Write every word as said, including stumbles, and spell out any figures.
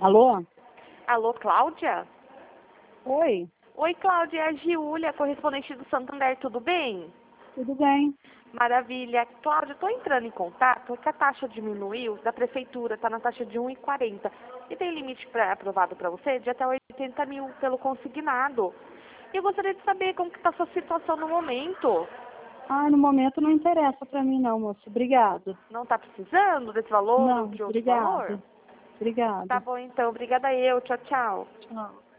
Alô? Alô, Cláudia? Oi, Oi, Cláudia, é a Giulia, correspondente do Santander, tudo bem? tudo bem? Maravilha. Cláudia, estou entrando em contato porque a taxa diminuiu da prefeitura, está na taxa de um e quarenta. E tem limite pra, aprovado para você de até oitenta mil pelo consignado. E eu gostaria de saber como que está a sua situação no momento. Ah, no momento não interessa pra mim não, moço. Obrigado. Não está precisando desse valor ou Não, de outro valor? obrigado. Obrigado. Tá bom então, obrigada eu, tchau, tchau. Tchau.